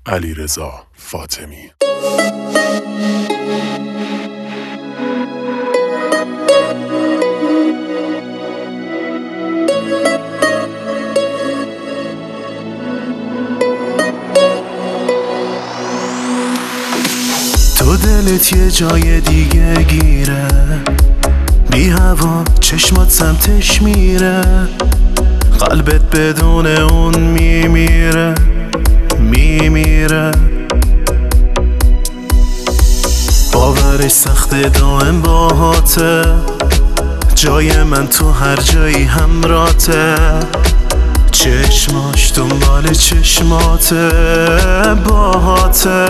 علیرضا فاطمی. تو دلت یه جای دیگه گیره، بی هوا چشمات سمتش میره، قلبت بدون اون میمیره. باورش سخته دائم باهاته، جای من تو هر جایی همراته، چشماش دنبال چشماته باهاته.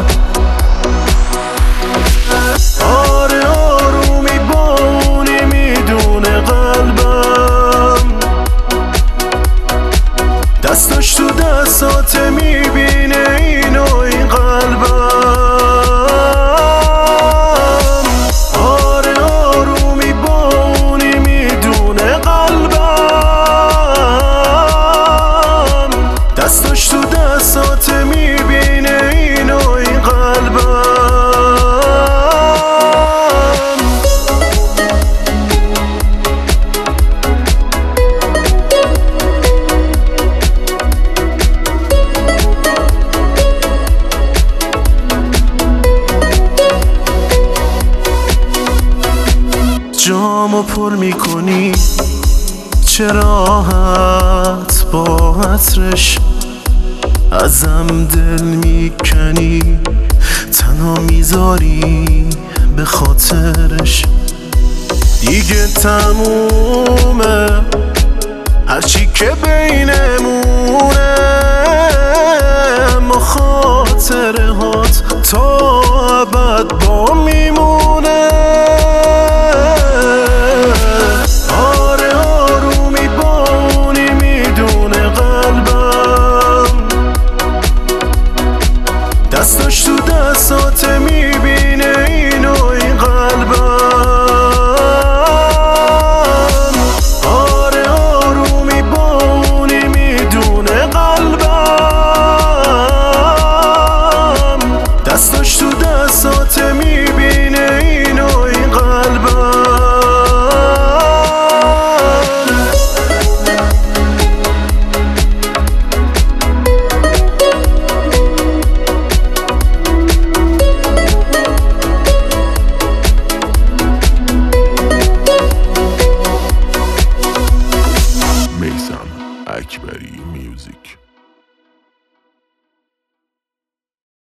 آره آرومی با اونی میدونه قلبم، دستاش تو دستاته میبینه اینو این قلبم. آره آرومی با اونی میدونه قلبم، دستاش تو دستاته میبینه اینو این قلبم. جامو پر میکنی چه راحت با عطرش، ازم دل میکنی تنها میذاری به خاطرش. دیگه تمومه هرچی که بینمونه، اما خاطره هات تا